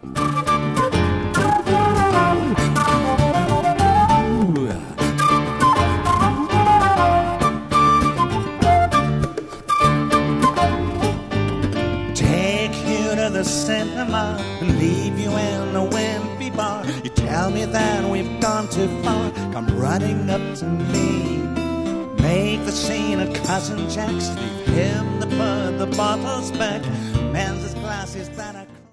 Take you to the cinema and leave you in a wimpy bar. You tell me that we've gone too far. Come running up to me. Make the scene at Cousin Jack's. Leave him to put the bottles back. Mends his glasses that are